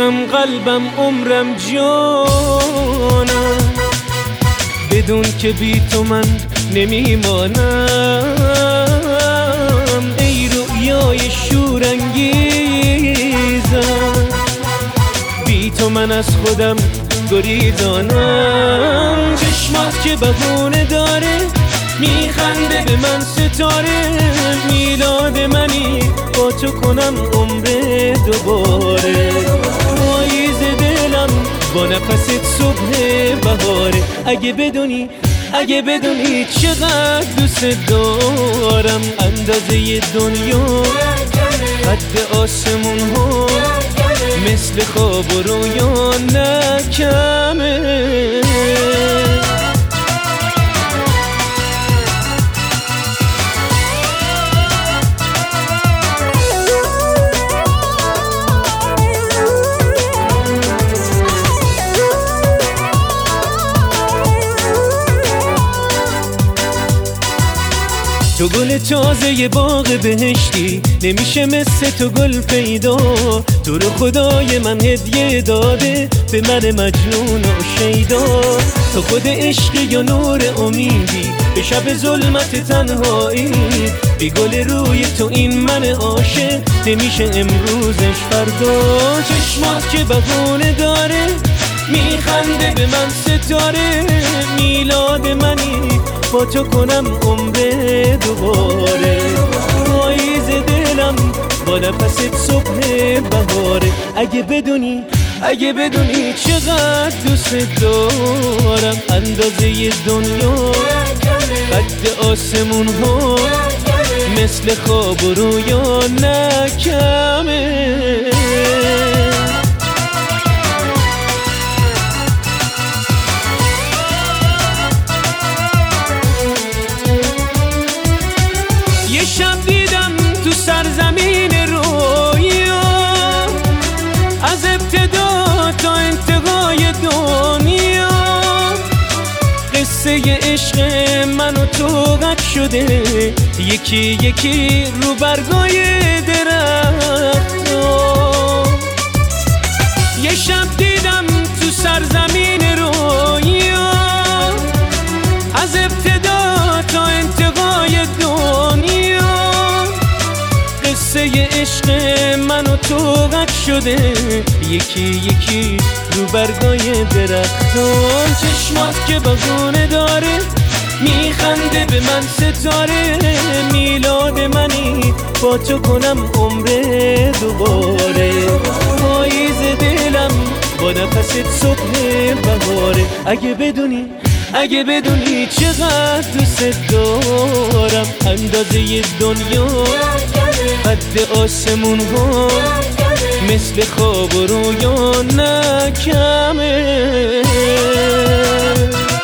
جونم قلبم عمرم جانم، بدون که بی تو من نمیمانم. ای رویای شورانگیزم، بی تو من از خودم گریزانم. چشمات که بهونه داره میخنده به من ستاره، میلاد منی با تو کنم عمر دوباره. پاییز دلم با نفست صبح بهاره. اگه بدونی چقدر دوست دارم، اندازه دنیا قد آسمون ها مثل خواب و رویا نکمه. تو گل تازه باغ بهشتی، نمیشه مثل تو گل پیدا. تو رو خدای من هدیه داده به من مجنون و شیدا. تو خود عشقی یا نور امیدی به شب ظلمت تنهایی. بی گل روی تو این من عاشق نمیشه امروزش فردا. چشمات که بهونه داره میخنده به من ستاره، میلاد منی با تو کنم عمر دوباره. پاییز دلم با نفست صبح بهاره. اگه بدونی چقدر دوست دارم، اندازه دنیا قد آسمون ها مثل خواب و رویا نکمه. شب دیدم تو سرزمین رویا، از ابتدا تا انتهای دنیا. قصه عشق من و تو قد شده یکی یکی رو برگای درخت‌ها. یه شب دیدم تو سرزمین رویا، از ابتدا تا انتهای دنیا. قصه عشق من و تو قد شده یکی یکی رو برگای درختان. چشمات که بهونه داره میخنده به من ستاره، میلاد منی با تو کنم عمر دوباره. پاییز دلم با نفست صبح بهاره. اگه بدونی چقدر دوست دارم، اندازه دنیا قد آسمون ها مثل خواب و رویا نکمه.